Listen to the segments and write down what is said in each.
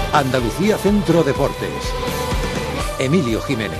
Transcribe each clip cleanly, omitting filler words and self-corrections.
Andalucía Centro Deportes. Emilio Jiménez.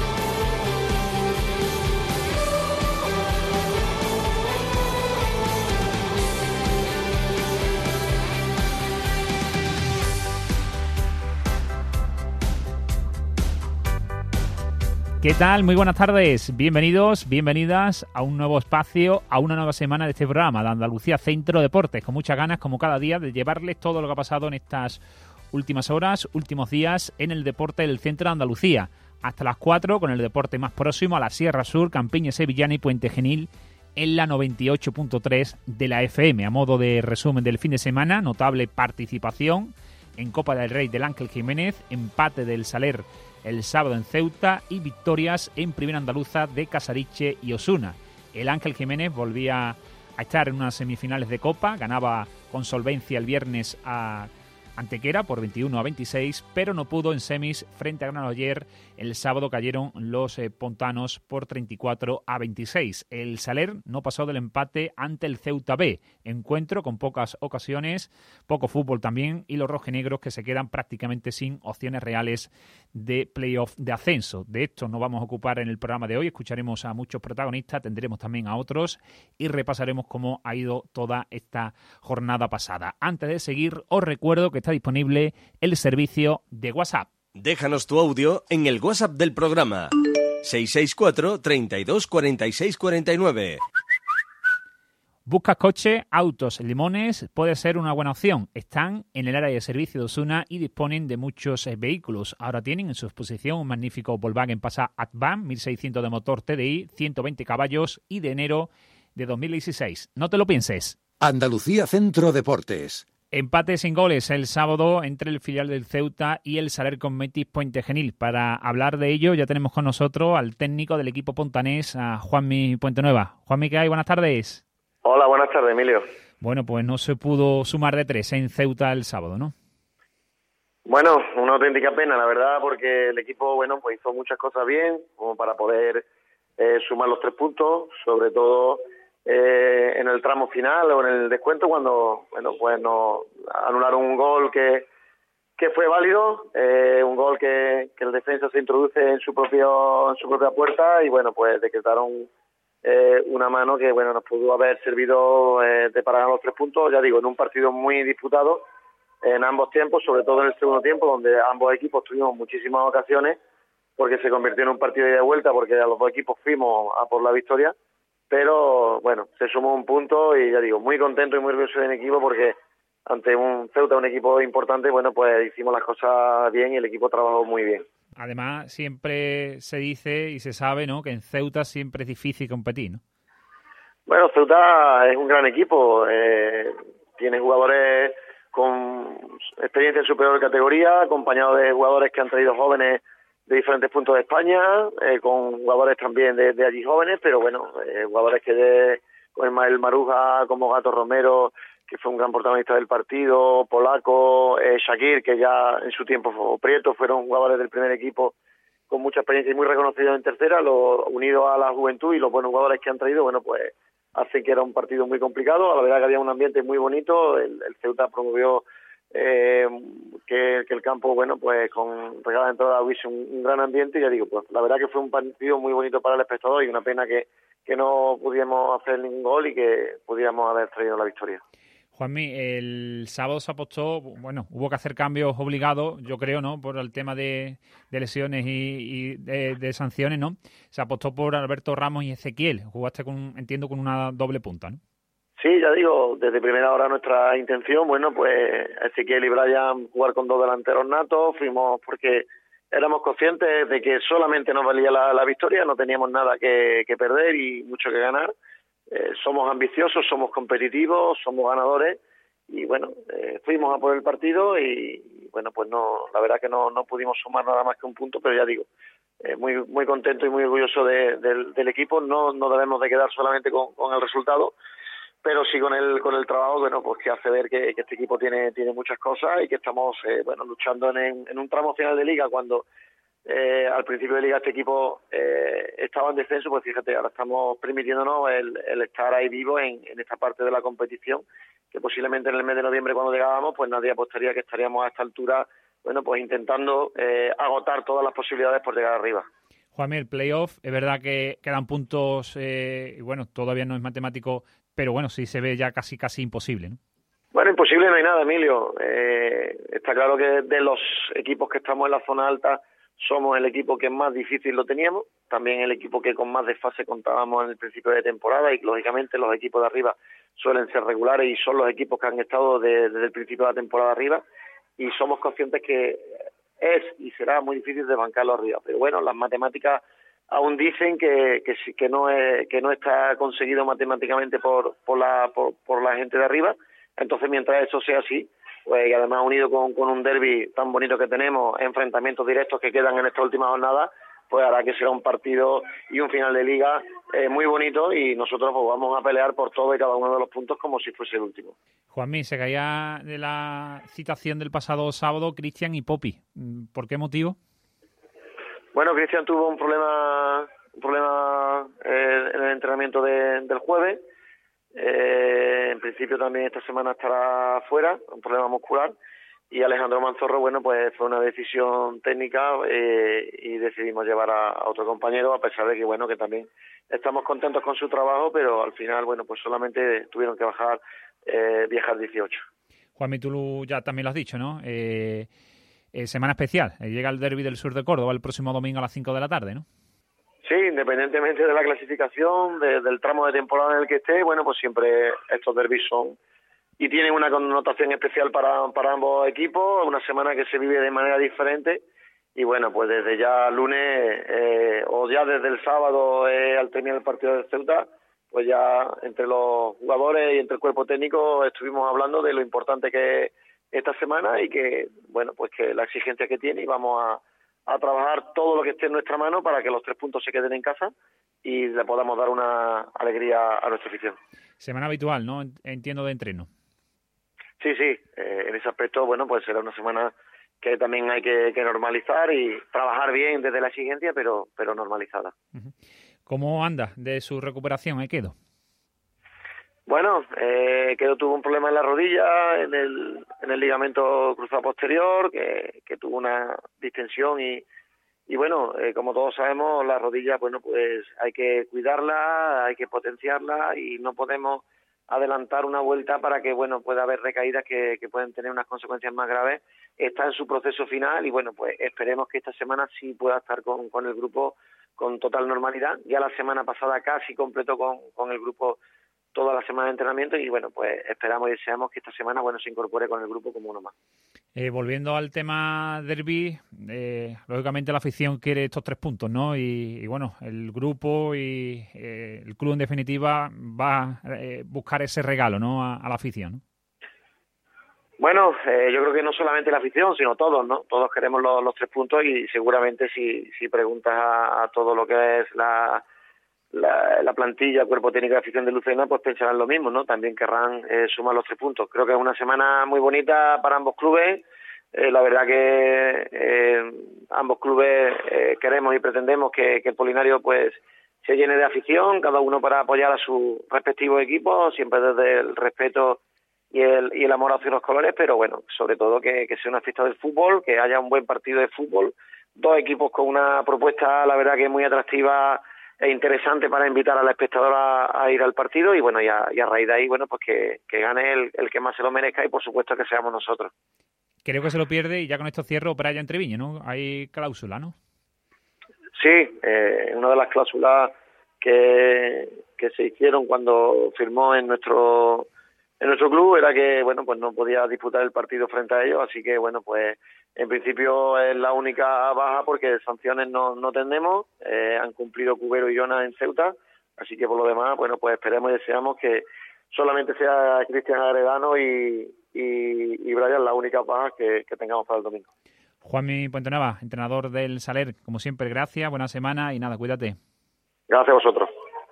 ¿Qué tal? Muy buenas tardes. Bienvenidos, bienvenidas a un nuevo espacio, a una nueva semana de este programa de Andalucía Centro Deportes, con muchas ganas, como cada día, de llevarles todo lo que ha pasado en estas últimas horas, últimos días en el deporte del centro de Andalucía. Hasta las 4 con el deporte más próximo a la Sierra Sur, Campiña Sevillana y Puente Genil en la 98.3 de la FM. A modo de resumen del fin de semana, notable participación en Copa del Rey del Ángel Jiménez, empate del Saler el sábado en Ceuta y victorias en Primera Andaluza de Casariche y Osuna. El Ángel Jiménez volvía a estar en unas semifinales de Copa, ganaba con solvencia el viernes a Antequera por 21-26, pero no pudo en semis frente a Granollers. El sábado cayeron los pontanos por 34-26. El Saler no pasó del empate ante el Ceuta B. Encuentro con pocas ocasiones, poco fútbol también, y los rojinegros que se quedan prácticamente sin opciones reales de playoff de ascenso. De esto nos vamos a ocupar en el programa de hoy. Escucharemos a muchos protagonistas, tendremos también a otros y repasaremos cómo ha ido toda esta jornada pasada. Antes de seguir, os recuerdo que está disponible el servicio de WhatsApp. Déjanos tu audio en el WhatsApp del programa 664 32 46 49. ¿Buscas coche, autos, limones? Puede ser una buena opción. Están en el área de servicio de Osuna y disponen de muchos vehículos. Ahora tienen en su exposición un magnífico Volkswagen Passat Advan 1600 de motor TDI, 120 caballos y de enero de 2016. No te lo pienses. Andalucía Centro Deportes. Empate sin goles el sábado entre el filial del Ceuta y el Saler Cosmetics Puente Genil. Para hablar de ello ya tenemos con nosotros al técnico del equipo pontanés, a Juanmi Puentenueva. Juanmi, ¿qué hay? Buenas tardes. Hola, buenas tardes, Emilio. Bueno, pues no se pudo sumar de 3 en Ceuta el sábado, ¿no? Bueno, una auténtica pena, la verdad, porque el equipo, bueno, pues hizo muchas cosas bien, como para poder sumar los 3 puntos, sobre todo en el tramo final o en el descuento, cuando, bueno, pues nos anularon un gol que fue válido, un gol que el defensa se introduce en su propia puerta y, bueno, pues decretaron una mano que, bueno, nos pudo haber servido para ganar los 3 puntos, ya digo, en un partido muy disputado en ambos tiempos, sobre todo en el segundo tiempo, donde ambos equipos tuvimos muchísimas ocasiones, porque se convirtió en un partido de vuelta, porque a los dos equipos fuimos a por la victoria, pero bueno, se sumó un punto y ya digo, muy contento y muy orgulloso del equipo, porque ante un Ceuta, un equipo importante, bueno, pues hicimos las cosas bien y el equipo trabajó muy bien. Además, siempre se dice y se sabe, ¿no?, que en Ceuta siempre es difícil competir, ¿no? Bueno, Ceuta es un gran equipo, tiene jugadores con experiencia en superior categoría, acompañado de jugadores que han traído jóvenes de diferentes puntos de España, con jugadores también de allí jóvenes, pero bueno, jugadores con Ismael Maruja, como Gato Romero, que fue un gran protagonista del partido, Polaco, Shakir, que ya en su tiempo fue Prieto, fueron jugadores del primer equipo con mucha experiencia y muy reconocidos en tercera, unidos a la juventud y los buenos jugadores que han traído, bueno, pues hacen que era un partido muy complicado. A la verdad que había un ambiente muy bonito, el Ceuta promovió que el campo, bueno, pues con regada de entrada hubiese un gran ambiente y ya digo, pues la verdad que fue un partido muy bonito para el espectador y una pena que no pudiéramos hacer ningún gol y que pudiéramos haber traído la victoria. Juanmi, el sábado se apostó, bueno, hubo que hacer cambios obligados, yo creo, ¿no?, por el tema de lesiones y de sanciones, ¿no? Se apostó por Alberto Ramos y Ezequiel. Jugaste entiendo, con una doble punta, ¿no? Sí, ya digo, desde primera hora nuestra intención, bueno, pues Ezequiel y Brian jugar con 2 delanteros natos, fuimos porque éramos conscientes de que solamente nos valía la victoria, no teníamos nada que perder y mucho que ganar. Somos ambiciosos, somos competitivos, somos ganadores y bueno, fuimos a por el partido y bueno, pues no, la verdad que no pudimos sumar nada más que un punto, pero ya digo, muy muy contento y muy orgulloso del equipo. No debemos de quedar solamente con el resultado, pero sí con el trabajo, bueno, pues que hace ver que este equipo tiene muchas cosas y que estamos bueno, luchando en un tramo final de liga cuando al principio de liga este equipo estaba en descenso, pues fíjate, ahora estamos permitiéndonos el estar ahí vivo en esta parte de la competición, que posiblemente en el mes de noviembre cuando llegábamos, pues nadie apostaría que estaríamos a esta altura bueno, pues intentando agotar todas las posibilidades por llegar arriba. Juanmi, el playoff, es verdad que quedan puntos, y bueno, todavía no es matemático, pero bueno, sí se ve ya casi imposible, ¿no? Bueno, imposible no hay nada, Emilio. Está claro que de los equipos que estamos en la zona alta somos el equipo que más difícil lo teníamos, también el equipo que con más desfase contábamos en el principio de temporada y lógicamente los equipos de arriba suelen ser regulares y son los equipos que han estado desde el principio de la temporada arriba y somos conscientes que es y será muy difícil de bancarlo arriba, pero bueno, las matemáticas aún dicen que no está conseguido matemáticamente por la gente de arriba. Entonces, mientras eso sea así, pues, y además unido con un derbi tan bonito que tenemos, enfrentamientos directos que quedan en esta última jornada, pues hará que será un partido y un final de liga muy bonito y nosotros pues vamos a pelear por todo y cada uno de los puntos como si fuese el último. Juanmi, se caía de la citación del pasado sábado Cristian y Popi. ¿Por qué motivo? Bueno, Cristian tuvo un problema en el entrenamiento del jueves. En principio también esta semana estará fuera, un problema muscular. Y Alejandro Manzorro, bueno, pues fue una decisión técnica y decidimos llevar a otro compañero, a pesar de que, bueno, que también estamos contentos con su trabajo, pero al final, bueno, pues solamente tuvieron que viajar 18. Juanmi, tú ya también lo has dicho, ¿no? Semana especial. Llega el derbi del sur de Córdoba el próximo domingo a las 5 de la tarde, ¿no? Sí, independientemente de la clasificación, del tramo de temporada en el que esté, bueno, pues siempre estos derbis son y tienen una connotación especial para ambos equipos, una semana que se vive de manera diferente y bueno, pues desde ya lunes o ya desde el sábado al terminar el partido de Ceuta, pues ya entre los jugadores y entre el cuerpo técnico estuvimos hablando de lo importante que es esta semana y que, bueno, pues que la exigencia que tiene y vamos a trabajar todo lo que esté en nuestra mano para que los 3 puntos se queden en casa y le podamos dar una alegría a nuestra afición. Semana habitual, ¿no? Entiendo, de entreno. Sí, en ese aspecto, bueno, pues será una semana que también hay que normalizar y trabajar bien desde la exigencia, pero normalizada. ¿Cómo anda de su recuperación, Quedo? Bueno, Quedo tuvo un problema en la rodilla, en el ligamento cruzado posterior, que tuvo una distensión y bueno, como todos sabemos, la rodilla, bueno, pues hay que cuidarla, hay que potenciarla y no podemos adelantar una vuelta para que, bueno, pueda haber recaídas que pueden tener unas consecuencias más graves. Está en su proceso final y, bueno, pues esperemos que esta semana sí pueda estar con el grupo con total normalidad. Ya la semana pasada casi completó con el grupo toda la semana de entrenamiento y, bueno, pues esperamos y deseamos que esta semana, bueno, se incorpore con el grupo como uno más. Volviendo al tema derbi, lógicamente la afición quiere estos 3 puntos, ¿no? Y bueno, el grupo y el club en definitiva va a buscar ese regalo, ¿no? A la afición, ¿no? Bueno, yo creo que no solamente la afición, sino todos, ¿no? Todos queremos los 3 puntos y seguramente si preguntas a todo lo que es la plantilla, cuerpo técnico de afición de Lucena, pues pensarán lo mismo, ¿no? También querrán sumar los 3 puntos. Creo que es una semana muy bonita para ambos clubes. La verdad que ambos clubes queremos y pretendemos que el Polinario pues se llene de afición, cada uno para apoyar a sus respectivos equipos, siempre desde el respeto y el amor hacia los colores, pero bueno, sobre todo que sea una fiesta del fútbol, que haya un buen partido de fútbol, 2 equipos con una propuesta, la verdad que es muy atractiva e interesante para invitar al espectador a ir al partido y bueno, y a raíz de ahí, bueno, pues que gane el que más se lo merezca y por supuesto que seamos nosotros. Creo que se lo pierde y ya con esto cierro Brian Treviño, ¿no? Hay cláusula, ¿no? Sí, una de las cláusulas que se hicieron cuando firmó en nuestro club era que, bueno, pues no podía disputar el partido frente a ellos, así que, bueno, pues en principio es la única baja porque sanciones no tenemos, han cumplido Cubero y Jonas en Ceuta, así que por lo demás, bueno, pues esperemos y deseamos que solamente sea Cristian Agredano y Brian la única baja que tengamos para el domingo. Juanmi Puentenava, entrenador del Saler, como siempre, gracias, buena semana y nada, cuídate. Gracias a vosotros.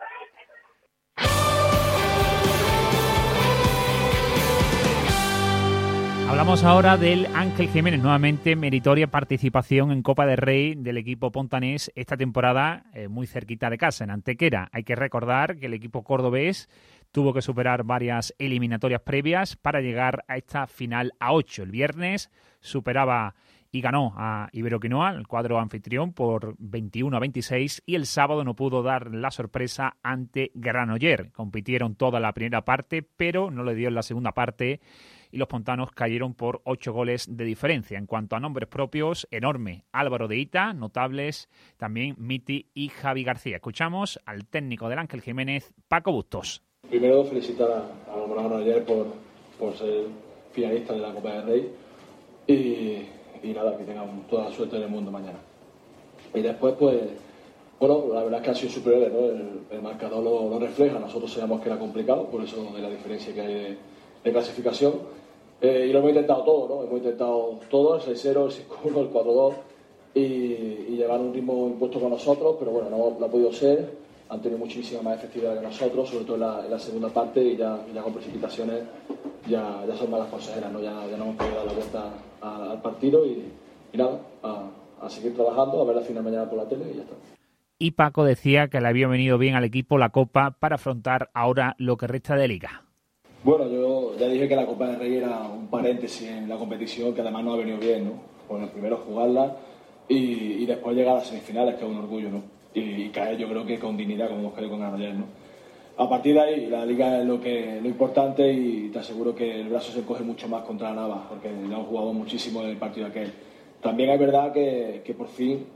Hablamos ahora del Ángel Jiménez, nuevamente meritoria participación en Copa del Rey del equipo pontanés esta temporada muy cerquita de casa, en Antequera. Hay que recordar que el equipo cordobés tuvo que superar varias eliminatorias previas para llegar a esta final a 8. El viernes superaba y ganó a Iberoquinoa, el cuadro anfitrión, por 21-26, y el sábado no pudo dar la sorpresa ante Granollers. Compitieron toda la primera parte, pero no le dio en la segunda parte, y los pontanos cayeron por 8 goles de diferencia. En cuanto a nombres propios, enorme Álvaro de Ita, notables también Miti y Javi García. Escuchamos al técnico del Ángel Jiménez, Paco Bustos. Primero felicitar a los Granollers por ser finalista de la Copa del Rey y nada, que tengan toda la suerte del mundo mañana. Y después, pues, bueno, la verdad es que han sido superiores, ¿no? El marcador lo refleja. Nosotros sabíamos que era complicado, por eso de la diferencia que hay de clasificación. Y lo hemos intentado todo, ¿no? Hemos intentado todo, el 6-0, el 5-1, el 4-2 y llevar un ritmo impuesto con nosotros, pero bueno, no ha podido ser. Han tenido muchísima más efectividad que nosotros, sobre todo en la segunda parte, y ya con precipitaciones ya son malas consejeras, ¿no? Ya no hemos podido dar la vuelta al partido y nada, a seguir trabajando, a ver la final mañana por la tele y ya está. Y Paco decía que le había venido bien al equipo la Copa para afrontar ahora lo que resta de Liga. Bueno, yo ya dije que la Copa del Rey era un paréntesis en la competición que además nos ha venido bien, ¿no? Bueno, primero jugarla y después llegar a las semifinales, que es un orgullo, ¿no? Y caer, yo creo que con dignidad, como hemos caído con Granollers, ¿no? A partir de ahí, la Liga es lo importante y te aseguro que el brazo se coge mucho más contra la Nava, porque le hemos jugado muchísimo en el partido aquel. También es verdad que por fin,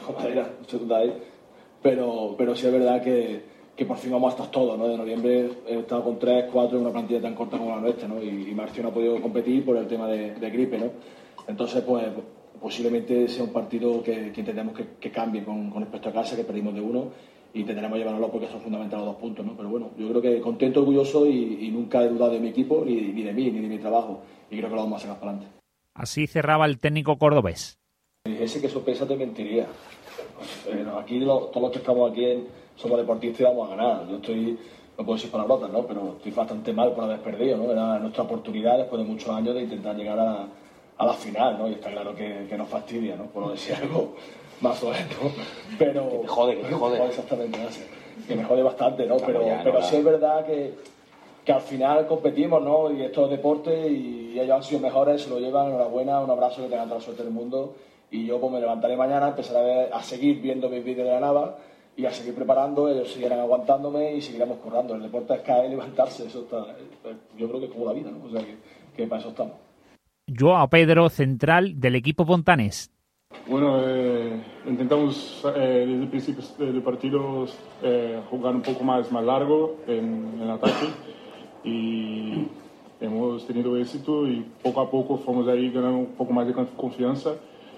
pero sí es verdad que por fin vamos a estar todos, ¿no? De noviembre he estado con 3, 4 en una plantilla tan corta como la nuestra, ¿no? Y Marcio no ha podido competir por el tema de gripe, ¿no? Entonces, pues posiblemente sea un partido que intentemos que cambie con respecto a casa, que perdimos de 1, y intentaremos llevárnoslo porque son fundamentales los 2 puntos, ¿no? Pero bueno, yo creo que contento, orgulloso y nunca he dudado de mi equipo, ni de mí, ni de mi trabajo, y creo que lo vamos a sacar para adelante. Así cerraba el técnico cordobés. Si dijese que sorpresa te mentiría. Aquí todos los que estamos aquí somos deportistas y vamos a ganar. Yo no puedo decir palabrotas, ¿no? Pero estoy bastante mal por haber perdido, ¿no? Era nuestra oportunidad después de muchos años de intentar llegar a la final, ¿no? Y está claro que nos fastidia, ¿no? Por no decir algo más suave, ¿no? Pero que me jode. Exactamente, gracias. Que me jode bastante, ¿no? Pero sí es verdad que al final competimos, ¿no? Y esto es deporte y ellos han sido mejores, se lo llevan, enhorabuena, un abrazo, que tengan toda la suerte del mundo. Y yo pues me levantaré mañana, empezaré a seguir viendo mis vídeos de la Nava y a seguir preparando, ellos seguirán aguantándome y seguiremos currando. El deporte es caer y levantarse, eso está, yo creo que es como la vida, ¿no? O sea que para eso estamos. Joao Pedro, central del equipo pontanés. Bueno, intentamos desde el principio del partido jugar un poco más largo en el ataque y hemos tenido éxito y poco a poco fuimos ahí ganando un poco más de confianza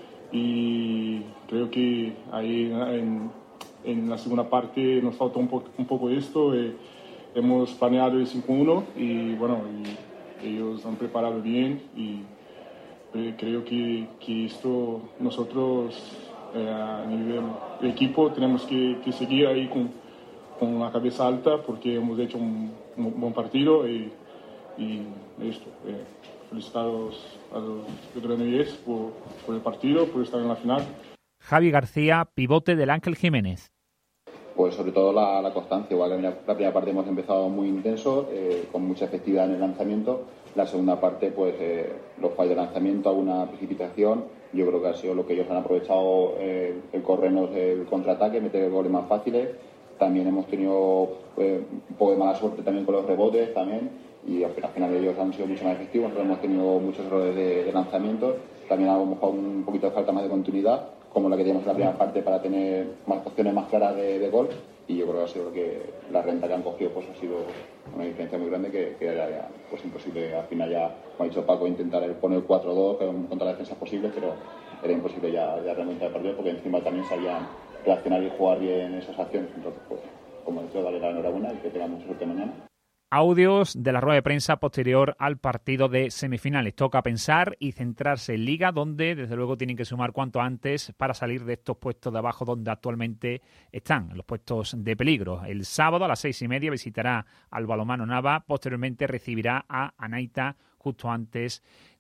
y creo que ahí en la segunda parte nos faltó un poco esto. Hemos planeado el 5-1 y bueno, ellos han preparado bien y creo que esto nosotros a nivel de equipo tenemos que seguir ahí con la cabeza alta porque hemos hecho un buen partido y esto. Felicitados a los Granollers por el partido, por estar en la final. Javi García, pivote del Ángel Jiménez. Pues sobre todo la constancia, igual que la primera parte hemos empezado muy intenso, con mucha efectividad en el lanzamiento. La segunda parte, pues los fallos de lanzamiento, alguna precipitación. Yo creo que ha sido lo que ellos han aprovechado, el corrernos el contraataque, meter goles más fáciles. También hemos tenido un poco de mala suerte también con los rebotes también. Y al final ellos han sido mucho más efectivos, nosotros hemos tenido muchos errores de lanzamiento. También a lo mejor un poquito de falta más de continuidad, como la que teníamos en la primera parte para tener más opciones más claras de gol. Y yo creo que ha sido que la renta que han cogido pues ha sido una diferencia muy grande que era pues imposible. Al final ya, como ha dicho Paco, intentar poner el 4-2 contra las defensas posibles, pero era imposible ya remontar el partido porque encima también sabían reaccionar y jugar bien esas acciones. Entonces, pues, como he dicho, darle la enhorabuena y que tengan mucha suerte mañana. Audios de la rueda de prensa posterior al partido de semifinales. Toca pensar y centrarse en Liga, donde desde luego tienen que sumar cuanto antes para salir de estos puestos de abajo donde actualmente están, los puestos de peligro. El sábado a las 6:30 visitará al Balonmano Nava, posteriormente recibirá a Anaita justo antes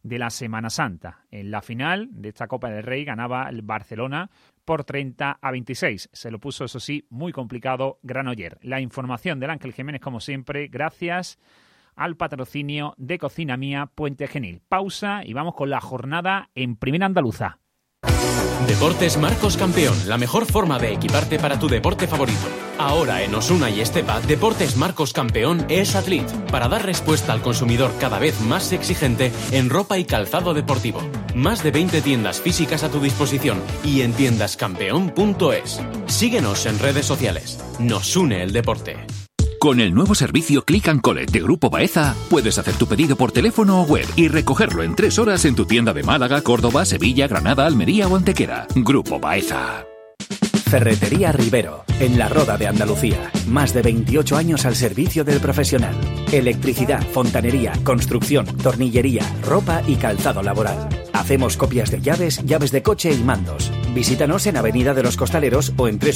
de la Semana Santa. En la final de esta Copa del Rey ganaba el Barcelona por 30-26. Se lo puso, eso sí, muy complicado Granollers. La información del Ángel Jiménez, como siempre, gracias al patrocinio de Cocina Mía Puente Genil. Pausa y vamos con la jornada en Primera Andaluza. Deportes Marcos Campeón, la mejor forma de equiparte para tu deporte favorito. Ahora en Osuna y Estepa, Deportes Marcos Campeón es Athlete, para dar respuesta al consumidor cada vez más exigente en ropa y calzado deportivo. Más de 20 tiendas físicas a tu disposición y en tiendascampeón.es. Síguenos en redes sociales. Nos une el deporte. Con el nuevo servicio Click and Collect de Grupo Baeza, puedes hacer tu pedido por teléfono o web y recogerlo en 3 horas en tu tienda de Málaga, Córdoba, Sevilla, Granada, Almería o Antequera. Grupo Baeza. Ferretería Rivero, en la Roda de Andalucía. Más de 28 años al servicio del profesional. Electricidad, fontanería, construcción, tornillería, ropa y calzado laboral. Hacemos copias de llaves, llaves de coche y mandos. Visítanos en Avenida de los Costaleros o en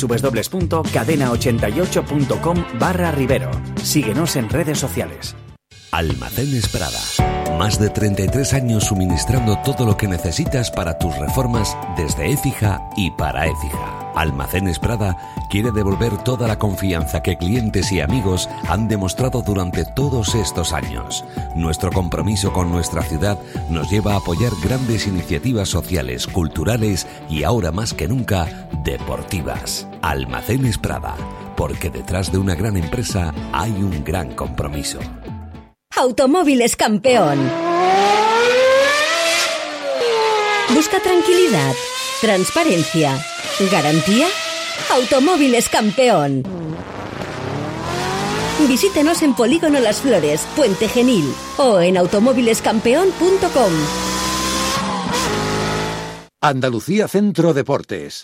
www.cadena88.com/Rivero. Síguenos en redes sociales. Almacenes Prada. Más de 33 años suministrando todo lo que necesitas para tus reformas desde Écija y para Écija. Almacenes Prada quiere devolver toda la confianza que clientes y amigos han demostrado durante todos estos años. Nuestro compromiso con nuestra ciudad nos lleva a apoyar grandes iniciativas sociales, culturales y ahora más que nunca, deportivas. Almacenes Prada, porque detrás de una gran empresa hay un gran compromiso. Automóviles Campeón. Busca tranquilidad, transparencia, garantía. Automóviles Campeón. Visítenos en Polígono Las Flores, Puente Genil o en automóvilescampeón.com. Andalucía Centro Deportes.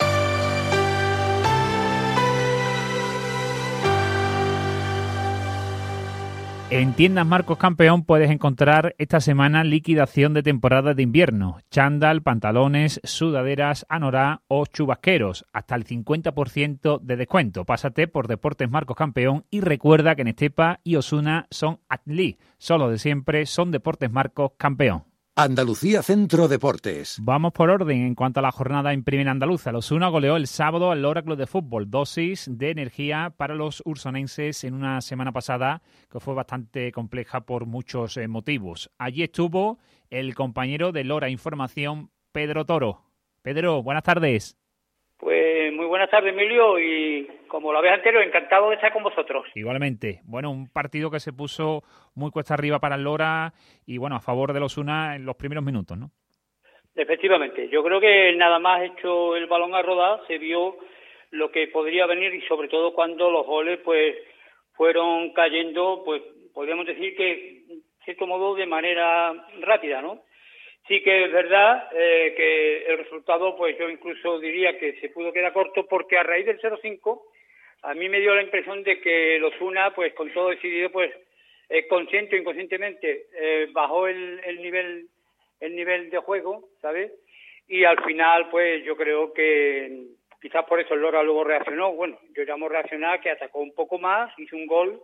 En Tiendas Marcos Campeón puedes encontrar esta semana liquidación de temporada de invierno. Chándal, pantalones, sudaderas, anorá o chubasqueros. Hasta el 50% de descuento. Pásate por Deportes Marcos Campeón y recuerda que en Estepa y Osuna son Atli. Solo de siempre son Deportes Marcos Campeón. Andalucía Centro Deportes. Vamos por orden en cuanto a la jornada en Primera Andaluza. El Osuna goleó el sábado al Lora Club de Fútbol. Dosis de energía para los ursonenses en una semana pasada que fue bastante compleja por muchos motivos. Allí estuvo el compañero de Lora Información, Pedro Toro. Pedro, buenas tardes. Pues muy buenas tardes, Emilio, y como la vez anterior, encantado de estar con vosotros. Igualmente. Bueno, un partido que se puso muy cuesta arriba para el Lora y, bueno, a favor del Osuna en los primeros minutos, ¿no? Efectivamente. Yo creo que nada más hecho el balón a rodar, se vio lo que podría venir y sobre todo cuando los goles, pues, fueron cayendo, pues, podríamos decir que, de cierto modo, de manera rápida, ¿no? Sí que es verdad que el resultado, pues yo incluso diría que se pudo quedar corto porque a raíz del 0-5 a mí me dio la impresión de que el Osuna, pues con todo decidido, pues consciente o inconscientemente bajó el nivel de juego, ¿sabes? Y al final, pues yo creo que quizás por eso el Lora luego reaccionó. Bueno, yo llamo reaccionar que atacó un poco más, hizo un gol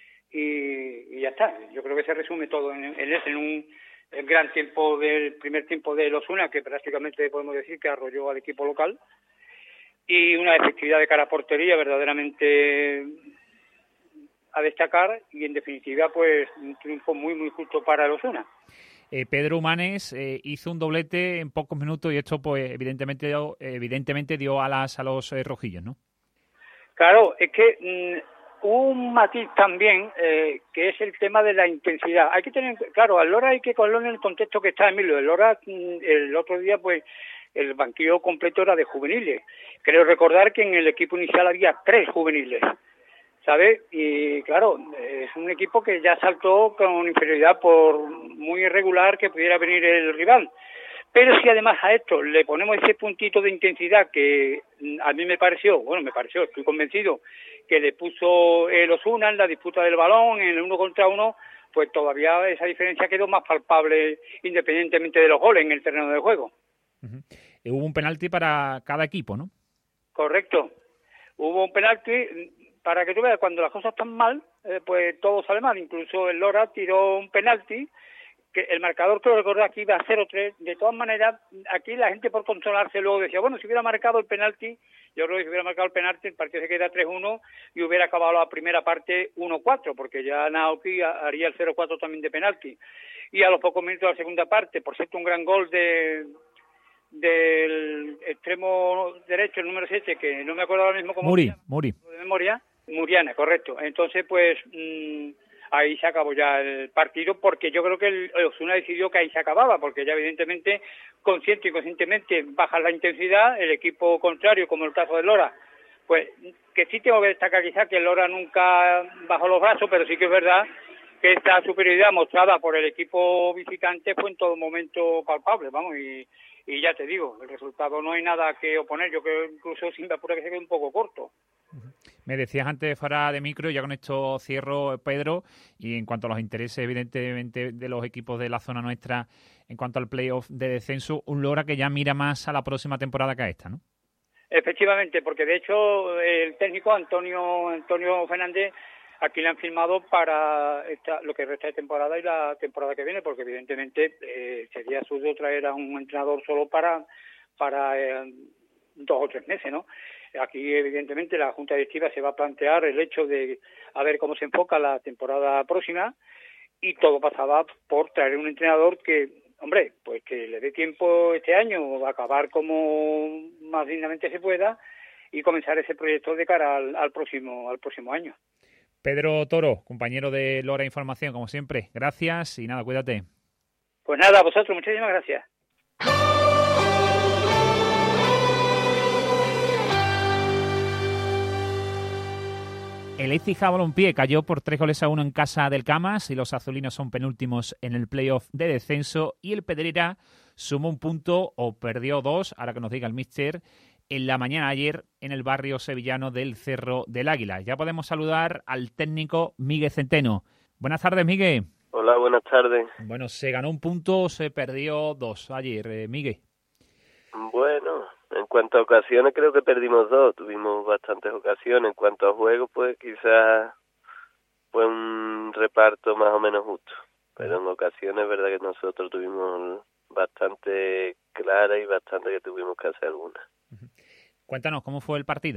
y ya está. Yo creo que se resume todo en un el gran tiempo del primer tiempo de Osuna, que prácticamente podemos decir que arrolló al equipo local, y una efectividad de cara a portería verdaderamente a destacar, y en definitiva pues un triunfo muy muy justo para el Osuna. Pedro Humanes hizo un doblete en pocos minutos y esto pues evidentemente dio alas a los rojillos, ¿no? Claro, es que un matiz también, que es el tema de la intensidad. Hay que tener, claro, al Lora hay que cogerlo en el contexto que está, Emilio. El Lora, el otro día, pues, el banquillo completo era de juveniles. Creo recordar que en el equipo inicial había 3 juveniles, ¿sabes? Y, claro, es un equipo que ya saltó con inferioridad por muy irregular que pudiera venir el rival. Pero si además a esto le ponemos ese puntito de intensidad que a mí me pareció, estoy convencido, que le puso el Osuna en la disputa del balón, en el 1 contra 1, pues todavía esa diferencia quedó más palpable independientemente de los goles en el terreno de juego. Hubo un penalti para cada equipo, ¿no? Correcto. Hubo un penalti, para que tú veas, cuando las cosas están mal, pues todo sale mal. Incluso el Lora tiró un penalti que el marcador, creo recordar, aquí iba a 0-3. De todas maneras, aquí la gente por controlarse luego decía, bueno, si hubiera marcado el penalti, yo creo que si hubiera marcado el penalti, el partido se queda 3-1 y hubiera acabado la primera parte 1-4, porque ya Naoki haría el 0-4 también de penalti. Y a los pocos minutos de la segunda parte, por cierto, un gran gol del extremo derecho, el número 7, que no me acuerdo ahora mismo cómo Muri. de memoria, Muriana, correcto. Entonces, pues ahí se acabó ya el partido, porque yo creo que el Osasuna decidió que ahí se acababa, porque ya evidentemente, consciente y inconscientemente, baja la intensidad, el equipo contrario, como el caso del Lora, pues que sí tengo que destacar quizá que el Lora nunca bajó los brazos, pero sí que es verdad que esta superioridad mostrada por el equipo visitante fue en todo momento palpable, vamos, y ya te digo, el resultado no hay nada que oponer, yo creo incluso Singapur que se quedó un poco corto. Me decías antes fuera de micro, ya con esto cierro, Pedro, y en cuanto a los intereses, evidentemente, de los equipos de la zona nuestra, en cuanto al playoff de descenso, un Lora que ya mira más a la próxima temporada que a esta, ¿no? Efectivamente, porque de hecho el técnico Antonio Fernández aquí le han firmado para lo que resta de temporada y la temporada que viene, porque evidentemente sería absurdo traer a un entrenador solo para 2 o 3 meses, ¿no? Aquí, evidentemente, la Junta Directiva se va a plantear el hecho de a ver cómo se enfoca la temporada próxima, y todo pasaba por traer un entrenador que, hombre, pues que le dé tiempo este año a acabar como más dignamente se pueda y comenzar ese proyecto de cara al próximo año. Pedro Toro, compañero de Lora Información, como siempre, gracias y nada, cuídate. Pues nada, a vosotros, muchísimas gracias. El Écija Balompié cayó por 3-1 en casa del Camas y los azulinos son penúltimos en el playoff de descenso, y el Pedrera sumó un punto o perdió 2, ahora que nos diga el míster, en la mañana ayer en el barrio sevillano del Cerro del Águila. Ya podemos saludar al técnico Miguel Centeno. Buenas tardes, Miguel. Hola, buenas tardes. Bueno, se ganó un punto, se perdió 2 ayer, Miguel. Bueno, en cuanto a ocasiones creo que perdimos 2, tuvimos bastantes ocasiones. En cuanto a juego, pues quizás fue un reparto más o menos justo, pero en ocasiones es verdad que nosotros tuvimos bastante clara y bastante que tuvimos que hacer algunas. Cuéntanos, ¿cómo fue el partido?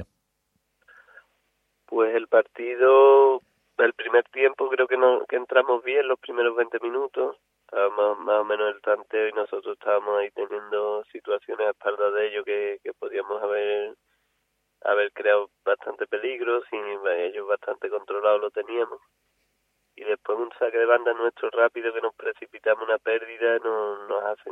Pues el partido, el primer tiempo creo que entramos bien los primeros 20 minutos. Estábamos más o menos el tanteo y nosotros estábamos ahí teniendo situaciones a espaldas de ellos que podíamos haber creado bastante peligro, sin ellos bastante controlados lo teníamos. Y después un saque de banda nuestro rápido que nos precipitamos una pérdida, nos hacen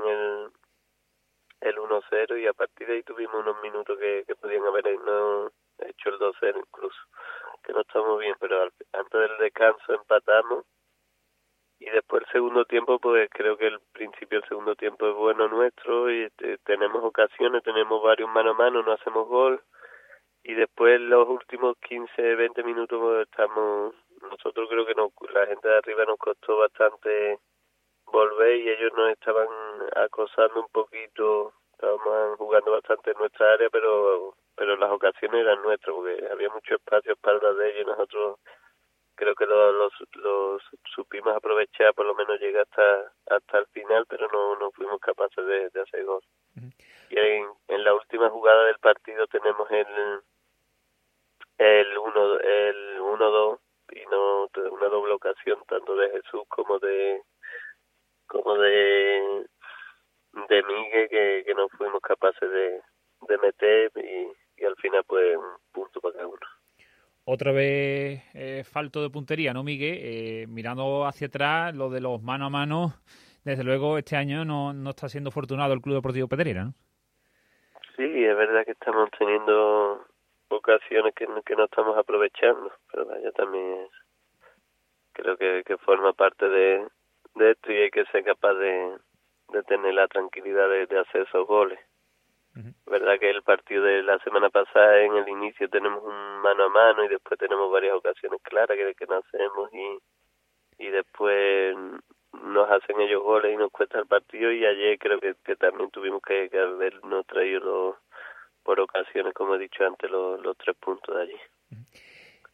el 1-0 y a partir de ahí tuvimos unos minutos que podían haber hecho el 2-0 incluso, que no estamos bien, pero antes del descanso empatamos. Y después el segundo tiempo, pues creo que el principio del segundo tiempo es bueno nuestro y tenemos ocasiones, tenemos varios mano a mano, no hacemos gol. Y después los últimos 15-20 minutos pues, nosotros creo que la gente de arriba nos costó bastante volver y ellos nos estaban acosando un poquito, estábamos jugando bastante en nuestra área, pero las ocasiones eran nuestras, porque había mucho espacio a espaldas de ellos y nosotros creo que los supimos aprovechar, por lo menos llegar hasta el final, pero no fuimos capaces de hacer gol. Uh-huh. Y en la última jugada del partido tenemos el 1-2 y una doble ocasión tanto de Jesús como de Miguel que no fuimos capaces de meter y al final pues un punto para cada uno. Otra vez falto de puntería, ¿no, Miguel? Mirando hacia atrás, lo de los mano a mano, desde luego este año no está siendo afortunado el Club Deportivo Pedrera, ¿no? Sí, es verdad que estamos teniendo ocasiones que no estamos aprovechando, pero vaya, también creo que forma parte de esto y hay que ser capaz de tener la tranquilidad de hacer esos goles. Verdad que el partido de la semana pasada en el inicio tenemos un mano a mano y después tenemos varias ocasiones claras que no hacemos y después nos hacen ellos goles y nos cuesta el partido, y ayer creo que también tuvimos que habernos traído por ocasiones, como he dicho antes, los 3 puntos de allí.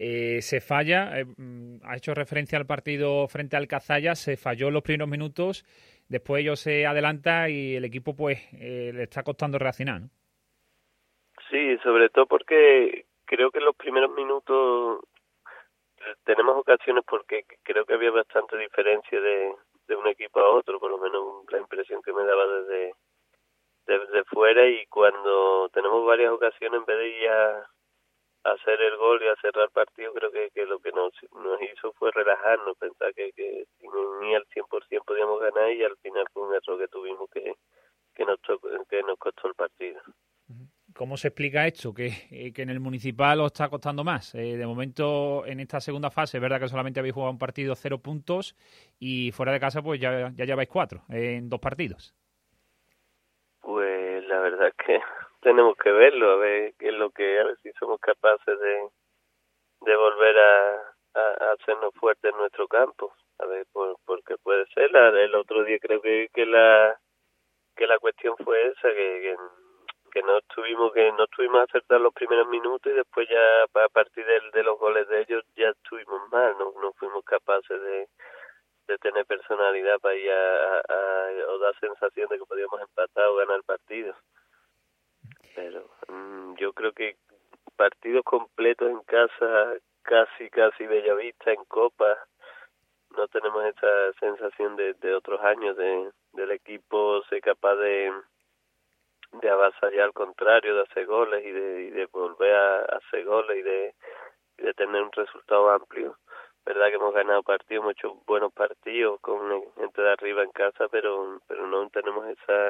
Se falla, ha hecho referencia al partido frente al Cazalla, se falló en los primeros minutos, después ellos se adelanta y el equipo pues le está costando reaccionar, ¿no? Sí, sobre todo porque creo que en los primeros minutos tenemos ocasiones porque creo que había bastante diferencia de un equipo a otro, por lo menos la impresión que me daba desde fuera, y cuando tenemos varias ocasiones, en vez de ir a hacer el gol y a cerrar el partido, creo que lo que nos hizo fue relajarnos, pensar que ni al 100% podíamos ganar, y al final fue un error que tuvimos que nos costó el partido. ¿Cómo se explica esto? Que en el Municipal os está costando más. De momento, en esta segunda fase, es verdad que solamente habéis jugado un partido 0 puntos y fuera de casa pues ya lleváis 4 en 2 partidos. Pues la verdad es que tenemos que verlo, a ver qué es lo que, a ver si somos capaces de volver a hacernos fuertes en nuestro campo. A ver, porque puede ser. El otro día creo que la cuestión fue esa, que no estuvimos acertados los primeros minutos, y después ya a partir de los goles de ellos ya estuvimos mal, no fuimos capaces de tener personalidad para ir o dar sensación de que podíamos empatar o ganar el partido. Pero yo creo que partidos completos en casa, casi Bellavista, en Copa, no tenemos esa sensación de otros años del equipo ser capaz de avasallar al contrario, de hacer goles y de volver a hacer goles y de tener un resultado amplio. Verdad que hemos ganado partidos, hemos hecho buenos partidos con gente de arriba en casa, pero no tenemos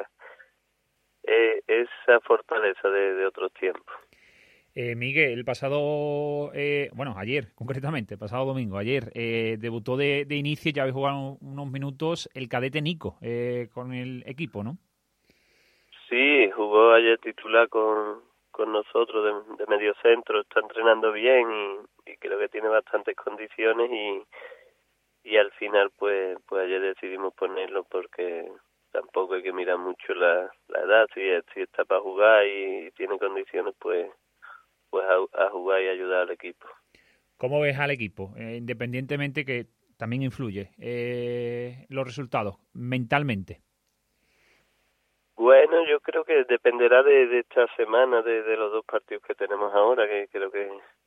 esa fortaleza de otros tiempos. Miguel, el pasado, ayer concretamente, pasado domingo, debutó de inicio, ya habéis jugado unos minutos el cadete Nico con el equipo, ¿no? Sí, jugó ayer titular con nosotros de mediocentro, está entrenando bien y creo que tiene bastantes condiciones, y al final pues ayer decidimos ponerlo porque tampoco hay que mirar mucho la edad, si está para jugar y tiene condiciones pues a jugar y ayudar al equipo. ¿Cómo ves al equipo? Independientemente que también influye los resultados mentalmente. Bueno, yo creo que dependerá de esta semana, de los 2 partidos que tenemos ahora, que creo que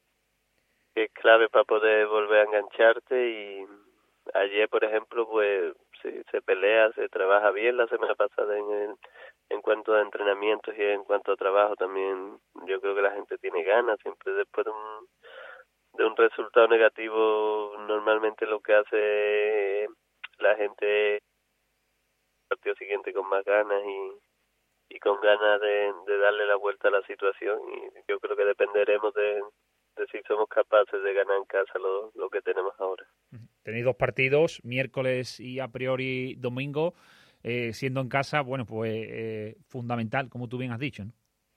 es clave para poder volver a engancharte. Y ayer, por ejemplo, pues se pelea, se trabaja bien. La semana pasada en cuanto a entrenamientos y en cuanto a trabajo también, yo creo que la gente tiene ganas. Siempre después de un resultado negativo, normalmente lo que hace la gente partido siguiente con más ganas y con ganas de darle la vuelta a la situación, y yo creo que dependeremos de si somos capaces de ganar en casa lo que tenemos ahora. Tenéis 2 partidos, miércoles y a priori domingo, siendo en casa, fundamental, como tú bien has dicho, ¿no?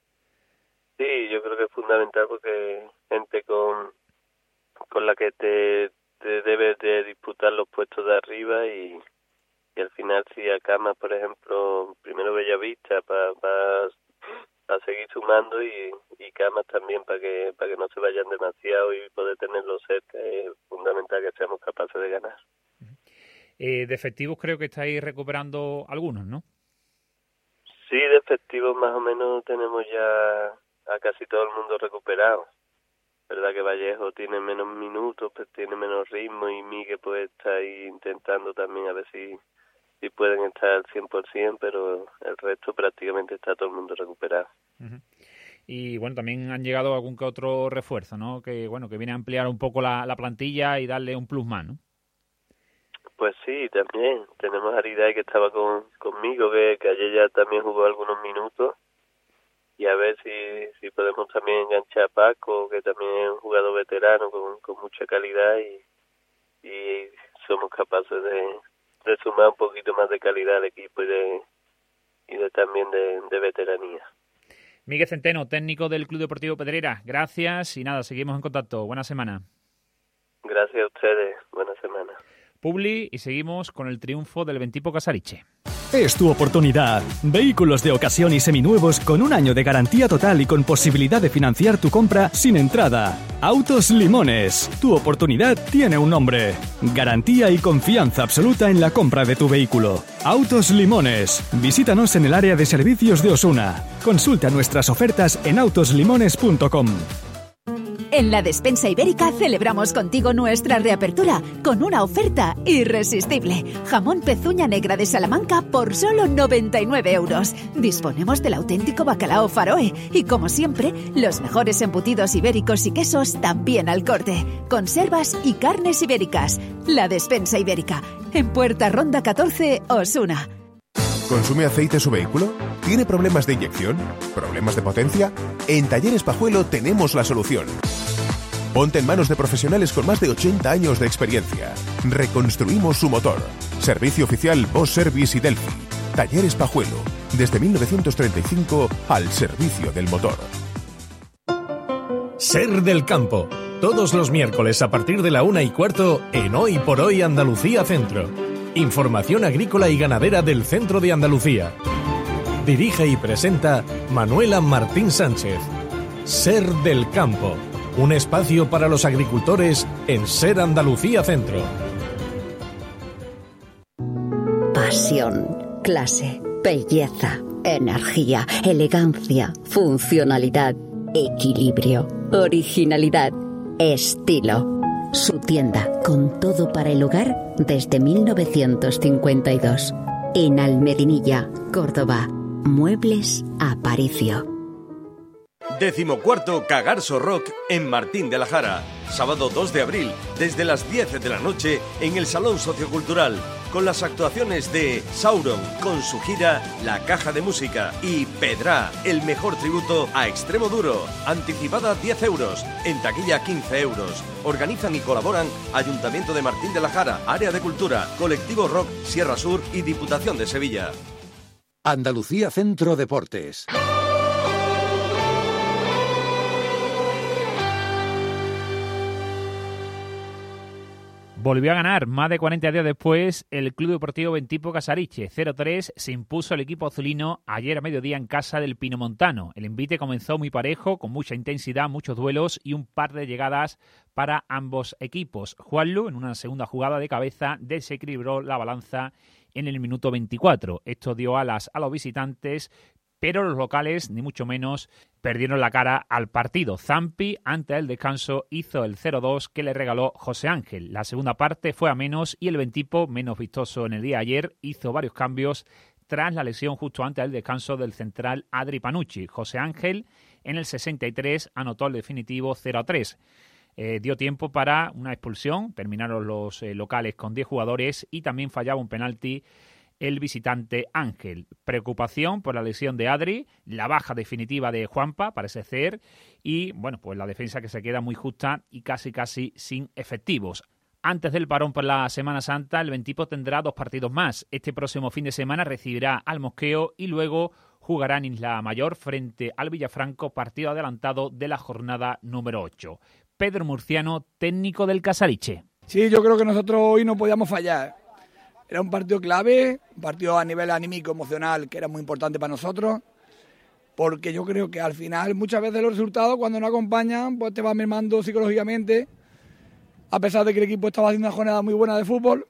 Sí, yo creo que es fundamental porque gente con la que te debes de disputar los puestos de arriba, y al final si Acama, por ejemplo, primero Bellavista para seguir sumando, y Camas también para que no se vayan demasiado y poder tenerlo cerca, es fundamental que seamos capaces de ganar. De efectivos creo que estáis recuperando algunos, ¿no? Sí, de efectivos más o menos tenemos ya a casi todo el mundo recuperado. Verdad que Vallejo tiene menos minutos, pues tiene menos ritmo, y Miguel pues está ahí intentando también a ver si pueden estar al 100%, pero el resto prácticamente está todo el mundo recuperado. Uh-huh. Y bueno, también han llegado algún que otro refuerzo, ¿no? Que viene a ampliar un poco la plantilla y darle un plus más, ¿no? Pues sí, también. Tenemos a Aridai, que estaba conmigo, que ayer ya también jugó algunos minutos, y a ver si podemos también enganchar a Paco, que también es un jugador veterano con mucha calidad, y somos capaces de sumar un poquito más de calidad al equipo y de también de veteranía. Miguel Centeno, técnico del Club Deportivo Pedrera, gracias, y nada, seguimos en contacto. Buena semana. Gracias a ustedes, buena semana. Publi, y seguimos con el triunfo del Ventipo Casariche. Es tu oportunidad. Vehículos de ocasión y seminuevos con un año de garantía total y con posibilidad de financiar tu compra sin entrada. Autos Limones. Tu oportunidad tiene un nombre. Garantía y confianza absoluta en la compra de tu vehículo. Autos Limones. Visítanos en el área de servicios de Osuna. Consulta nuestras ofertas en autoslimones.com. En la Despensa Ibérica celebramos contigo nuestra reapertura con una oferta irresistible. Jamón pezuña negra de Salamanca por solo 99 euros. Disponemos del auténtico bacalao Faroe y, como siempre, los mejores embutidos ibéricos y quesos también al corte. Conservas y carnes ibéricas. La Despensa Ibérica. En Puerta Ronda 14, Osuna. ¿Consume aceite su vehículo? ¿Tiene problemas de inyección? ¿Problemas de potencia? En Talleres Pajuelo tenemos la solución. Ponte en manos de profesionales con más de 80 años de experiencia. Reconstruimos su motor. Servicio oficial Bosch Service y Delphi. Talleres Pajuelo. Desde 1935 al servicio del motor. Ser del Campo. Todos los miércoles a partir de la 1:15 en Hoy por Hoy Andalucía Centro. Información agrícola y ganadera del centro de Andalucía. Dirige y presenta Manuela Martín Sánchez. Ser del Campo. Un espacio para los agricultores en Ser Andalucía Centro. Pasión, clase, belleza, energía, elegancia, funcionalidad, equilibrio, originalidad, estilo. Su tienda con todo para el hogar desde 1952. En Almedinilla, Córdoba. Muebles Aparicio. 14º Cagarso Rock en Martín de la Jara. Sábado 2 de abril, desde las 10 de la noche, en el Salón Sociocultural, con las actuaciones de Sauron, con su gira La Caja de Música, y Pedrá, el mejor tributo a Extremo Duro. Anticipada 10 euros, en taquilla 15 euros. Organizan y colaboran Ayuntamiento de Martín de la Jara, Área de Cultura, Colectivo Rock Sierra Sur y Diputación de Sevilla. Andalucía Centro Deportes. Volvió a ganar más de 40 días después el Club Deportivo Bentipo Casariche. 0-3 se impuso el equipo azulino ayer a mediodía en casa del Pinomontano. El envite comenzó muy parejo, con mucha intensidad, muchos duelos y un par de llegadas para ambos equipos. Juanlu, en una segunda jugada de cabeza, desequilibró la balanza en el minuto 24. Esto dio alas a los visitantes, pero los locales, ni mucho menos, perdieron la cara al partido. Zampi, antes del descanso, hizo el 0-2 que le regaló José Ángel. La segunda parte fue a menos y el Bentipo, menos vistoso en el día de ayer, hizo varios cambios tras la lesión justo antes del descanso del central Adri Panucci. José Ángel, en el 63, anotó el definitivo 0-3. Dio tiempo para una expulsión, terminaron los locales con 10 jugadores y también fallaba un penalti el visitante Ángel. Preocupación por la lesión de Adri, la baja definitiva de Juanpa, parece ser, y bueno, pues la defensa que se queda muy justa y casi sin efectivos. Antes del parón por la Semana Santa, el Bentipo tendrá 2 partidos más. Este próximo fin de semana recibirá al Mosqueo y luego jugará en Isla Mayor frente al Villafranco, partido adelantado de la jornada número 8. Pedro Murciano, técnico del Casariche. Sí, yo creo que nosotros hoy no podíamos fallar. Era un partido clave, un partido a nivel anímico, emocional, que era muy importante para nosotros, porque yo creo que al final muchas veces los resultados cuando no acompañan pues te van mermando psicológicamente, a pesar de que el equipo estaba haciendo una jornada muy buena de fútbol,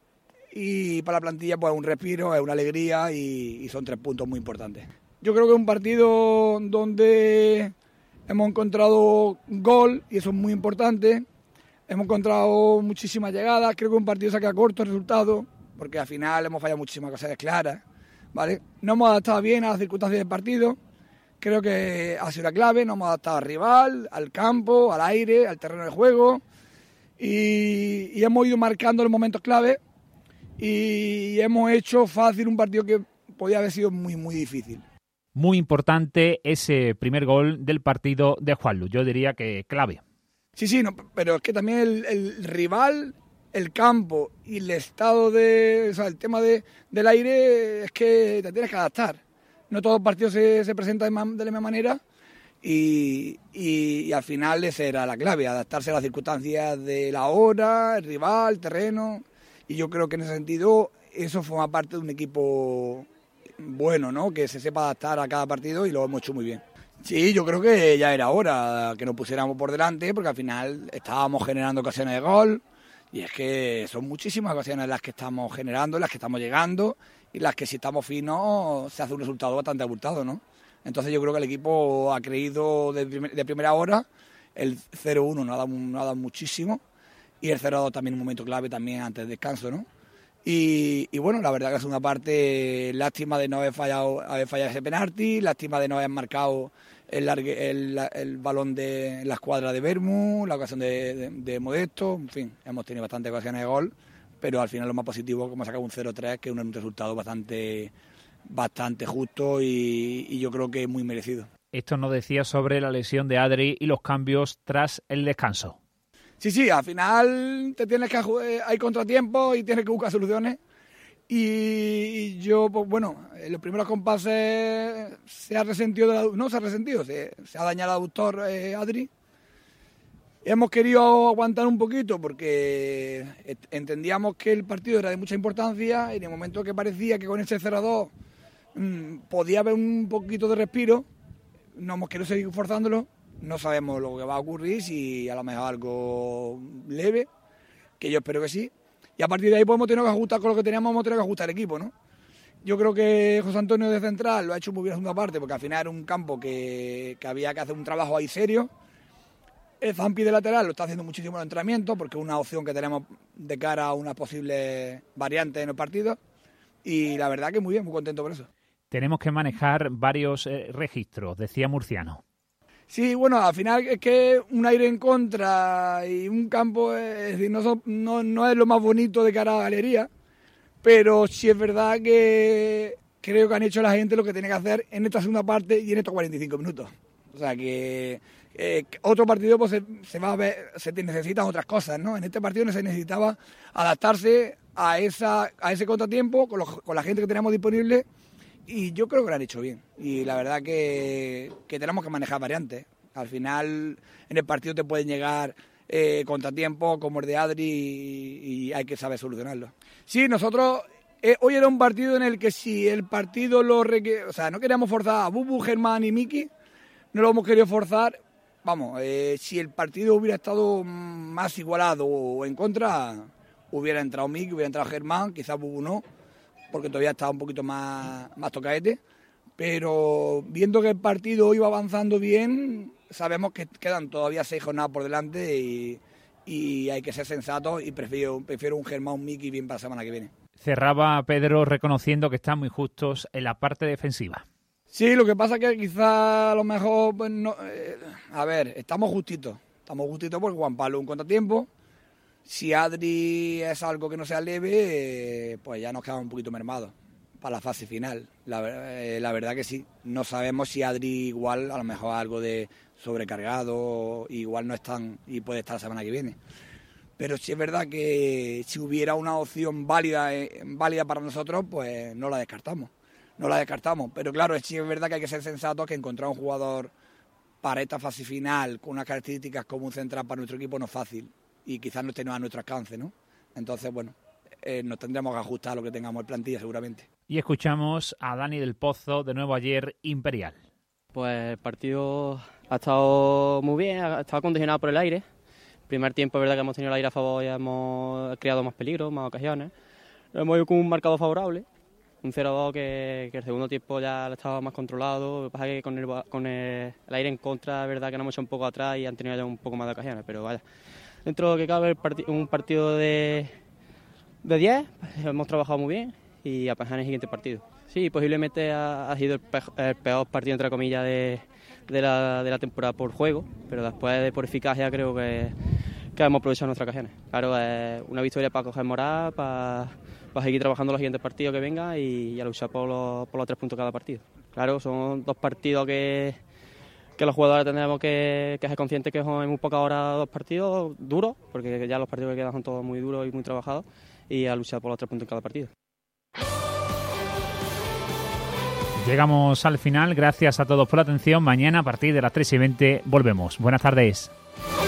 y para la plantilla pues un respiro, es una alegría y son 3 puntos muy importantes. Yo creo que es un partido donde hemos encontrado gol y eso es muy importante, hemos encontrado muchísimas llegadas, creo que un partido saca corto el resultado, porque al final hemos fallado muchísimas cosas claras, ¿vale? No hemos adaptado bien a las circunstancias del partido, creo que ha sido la clave, nos hemos adaptado al rival, al campo, al aire, al terreno de juego, y hemos ido marcando los momentos clave y hemos hecho fácil un partido que podía haber sido muy, muy difícil. Muy importante ese primer gol del partido de Juanlu, yo diría que clave. Sí, no, pero es que también el rival, el campo y el estado el tema del aire es que te tienes que adaptar. No todos los partidos se presentan de la misma manera y al final esa era la clave, adaptarse a las circunstancias de la hora, el rival, el terreno, y yo creo que en ese sentido eso forma parte de un equipo bueno, ¿no? Que se sepa adaptar a cada partido y lo hemos hecho muy bien. Sí, yo creo que ya era hora que nos pusiéramos por delante porque al final estábamos generando ocasiones de gol y es que son muchísimas ocasiones las que estamos generando, las que estamos llegando y las que si estamos finos se hace un resultado bastante abultado, ¿no? Entonces yo creo que el equipo ha creído de primera hora, el 0-1 nos ha dado muchísimo y el 0-2 también un momento clave también antes del descanso, ¿no? Y bueno, la verdad que la segunda parte, lástima de no haber fallado ese penalti, lástima de no haber marcado el balón de la escuadra de Bermú, la ocasión de Modesto, en fin, hemos tenido bastantes ocasiones de gol, pero al final lo más positivo es que hemos sacado un 0-3, que es un resultado bastante justo y yo creo que es muy merecido. Esto nos decía sobre la lesión de Adri y los cambios tras el descanso. Sí, al final te tienes que hay contratiempos y tienes que buscar soluciones. Y yo, pues bueno, en los primeros compases se ha dañado el aductor Adri. Hemos querido aguantar un poquito porque entendíamos que el partido era de mucha importancia y en el momento que parecía que con ese 0-2 podía haber un poquito de respiro, no hemos querido seguir forzándolo. No sabemos lo que va a ocurrir, si a lo mejor algo leve, que yo espero que sí. Y a partir de ahí pues hemos tenido que ajustar con lo que teníamos, hemos tenido que ajustar el equipo, ¿no? Yo creo que José Antonio de central lo ha hecho muy bien en la segunda parte, porque al final era un campo que había que hacer un trabajo ahí serio. El Zampi de lateral lo está haciendo muchísimo en el entrenamiento, porque es una opción que tenemos de cara a una posible variante en el partido. Y la verdad que muy bien, muy contento por eso. Tenemos que manejar varios registros, decía Murciano. Sí, bueno, al final es que un aire en contra y un campo, es decir, no es lo más bonito de cara a la galería, pero sí es verdad que creo que han hecho la gente lo que tiene que hacer en esta segunda parte y en estos 45 minutos. O sea que otro partido pues se va a ver, necesitan otras cosas, ¿no? En este partido no se necesitaba adaptarse a ese contratiempo con la gente que teníamos disponible. Y yo creo que lo han hecho bien. Y la verdad que tenemos que manejar variantes. Al final, en el partido te pueden llegar contratiempos como el de Adri y hay que saber solucionarlo. Sí, nosotros... hoy era un partido en el que si el partido lo requiere... O sea, no queríamos forzar a Bubu, Germán y Miki. No lo hemos querido forzar. Vamos, si el partido hubiera estado más igualado o en contra, hubiera entrado Miki, hubiera entrado Germán, quizás Bubu no, porque todavía estaba un poquito más tocaete, pero viendo que el partido iba avanzando bien, sabemos que quedan todavía 6 jornadas por delante y hay que ser sensatos y prefiero un Germán, un Miki bien para la semana que viene. Cerraba Pedro reconociendo que están muy justos en la parte defensiva. Sí, lo que pasa es que quizás a lo mejor, pues no, estamos justitos porque Juan Pablo un contratiempo. Si Adri es algo que no sea leve, pues ya nos quedamos un poquito mermados para la fase final. La verdad que sí. No sabemos si Adri igual, a lo mejor algo de sobrecargado, igual no están y puede estar la semana que viene. Pero sí es verdad que si hubiera una opción válida para nosotros, pues no la descartamos. Pero claro, sí es verdad que hay que ser sensatos, que encontrar un jugador para esta fase final con unas características como un central para nuestro equipo no es fácil. Y quizás no estemos a nuestro alcance, ¿no? Entonces, bueno, nos tendremos que ajustar a lo que tengamos en plantilla seguramente. Y escuchamos a Dani del Pozo, de nuevo ayer, Imperial. Pues el partido ha estado muy bien, ha estado condicionado por el aire. El primer tiempo es verdad que hemos tenido el aire a favor y hemos creado más peligro, más ocasiones. Lo hemos ido con un marcador favorable, un 0-2 que el segundo tiempo ya estaba más controlado. Lo que pasa es que con el aire en contra es verdad que nos hemos hecho un poco atrás y han tenido ya un poco más de ocasiones, pero vaya. Dentro de lo que cabe, un partido de 10, hemos trabajado muy bien y a pensar en el siguiente partido. Sí, posiblemente ha sido el peor partido, entre comillas, de la temporada por juego, pero después por eficacia creo que hemos aprovechado nuestras ocasiones. Claro, una victoria para coger moral, para seguir trabajando los siguientes partidos que vengan y a luchar por los 3 puntos cada partido. Claro, son 2 partidos que los jugadores tendremos que ser conscientes que son en muy pocas horas 2 partidos duros, porque ya los partidos que quedan son todos muy duros y muy trabajados, y a luchar por los 3 puntos en cada partido. Llegamos al final, gracias a todos por la atención. Mañana a partir de las 3:20 volvemos. Buenas tardes.